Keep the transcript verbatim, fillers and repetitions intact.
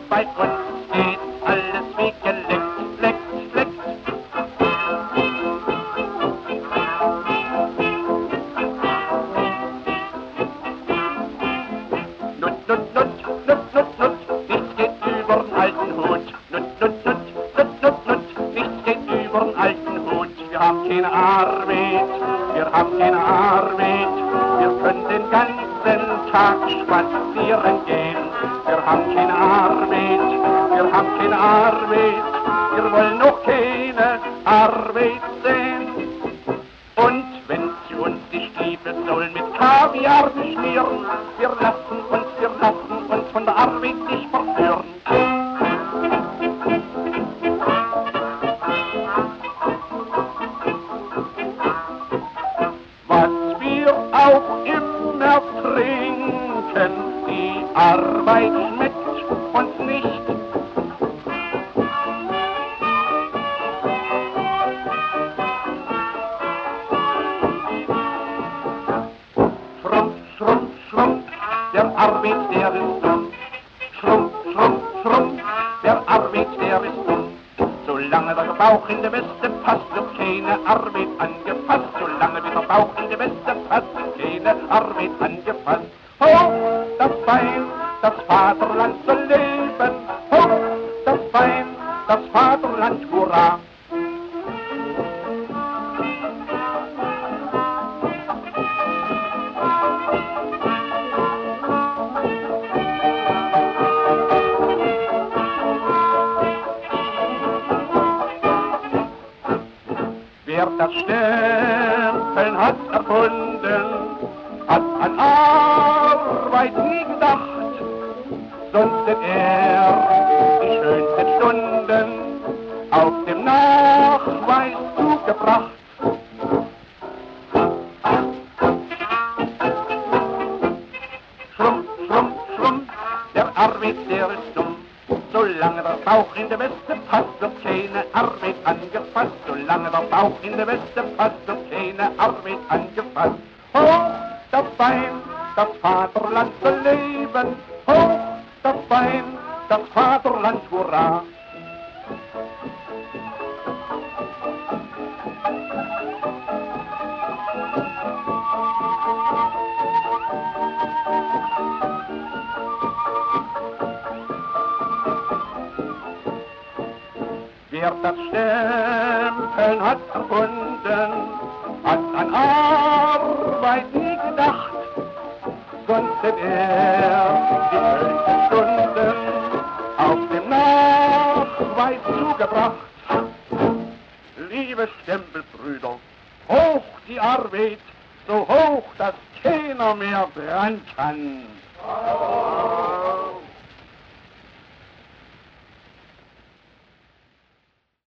bei uns geht alles wie geleckt, leckt, leckt. Nut, nut, nut, nut, nut, nut, nichts geht übern alten Hut. Nut, nut, nut, nut, nut, nut, nichts geht übern alten Hut. Wir haben keine Arbeit, wir haben keine Arbeit, wir können den ganzen Tag spazieren gehen. Wir haben keine Arbeit, wir haben keine Arbeit, wir wollen noch keine Arbeit sehen. Und wenn sie uns die Stiefel sollen mit Kaviar beschmieren, wir lassen uns, wir lassen uns von der Arbeit nicht verführen. Was wir auch immer trinken, die Arbeit schmeckt uns nicht. Schrumpf, schrumpf, schrumpf, der Arbeit, der ist dumm. Schrumpf, schrumpf, schrumpf, der Arbeit, der ist dumm. Solange der Bauch in der Weste passt, wird keine Arbeit angefasst. Solange wie der Bauch in der Weste passt, wird keine Arbeit angefasst. Hoch, das Bein, das Vaterland soll leben. Hoch, das Bein, das Vaterland, hurra. Wer das Stempeln hat erfunden, hat an Arbeit nie gedacht, sonst hätte er die schönsten Stunden auf dem Nachweis zugebracht. Schrumpf, schrumpf, schrumpf, der Arbeit, der ist dumm. Solange der Bauch in der Weste passt, wird keine Arbeit angefasst. Solange der Bauch in der Weste passt, wird keine Arbeit angefasst. Hoch, das Bein, das Vaterland soll leben. Hoch, das Bein, das Vaterland, hurra. Wer das Stempeln hat erfunden, hat an Arbeit nie gedacht, sonst hätte er die schönsten Stunden auf dem Nachweis zugebracht. Liebe Stempelbrüder, hoch die Arbeit, so hoch, dass keiner mehr dran kann.